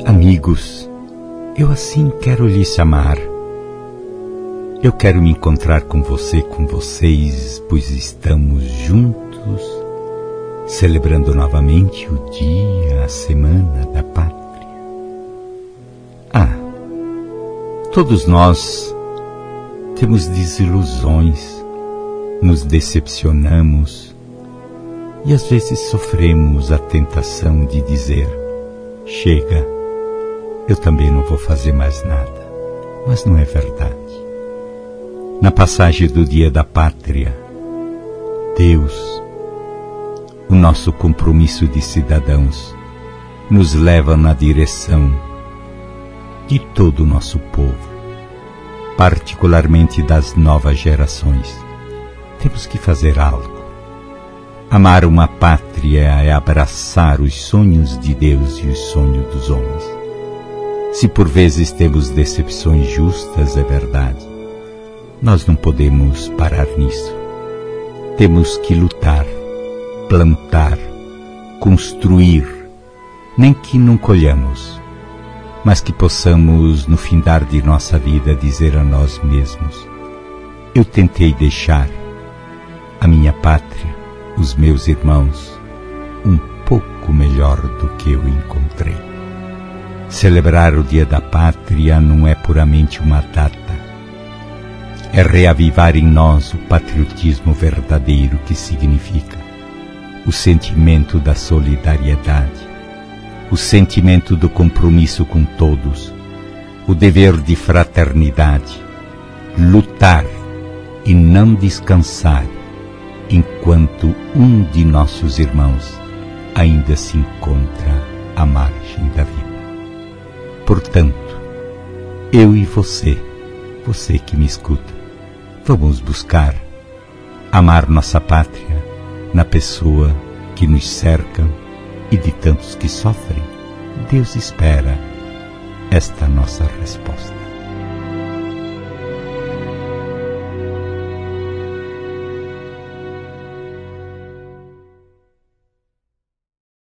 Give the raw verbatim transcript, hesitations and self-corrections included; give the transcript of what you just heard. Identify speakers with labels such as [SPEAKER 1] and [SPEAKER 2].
[SPEAKER 1] Amigos, eu assim quero lhes chamar. Eu quero me encontrar com você, com vocês, pois estamos juntos, celebrando novamente o dia, a semana da pátria. Ah, todos nós temos desilusões, nos decepcionamos e às vezes sofremos a tentação de dizer: chega, eu também não vou fazer mais nada. Mas não é verdade. Na passagem do Dia da Pátria, Deus, o nosso compromisso de cidadãos, nos leva na direção de todo o nosso povo, particularmente das novas gerações. Temos que fazer algo. Amar uma pátria é abraçar os sonhos de Deus e os sonhos dos homens. Se por vezes temos decepções justas, é verdade. Nós não podemos parar nisso. Temos que lutar, plantar, construir, nem que não colhamos, mas que possamos, no findar de nossa vida, dizer a nós mesmos: eu tentei deixar a minha pátria, os meus irmãos, um pouco melhor do que eu encontrei. Celebrar o Dia da Pátria não é puramente uma data. É reavivar em nós o patriotismo verdadeiro, que significa o sentimento da solidariedade, o sentimento do compromisso com todos, o dever de fraternidade, lutar e não descansar enquanto um de nossos irmãos ainda se encontra à margem da vida. Portanto, eu e você, você que me escuta, vamos buscar amar nossa pátria na pessoa que nos cerca e de tantos que sofrem. Deus espera esta nossa resposta.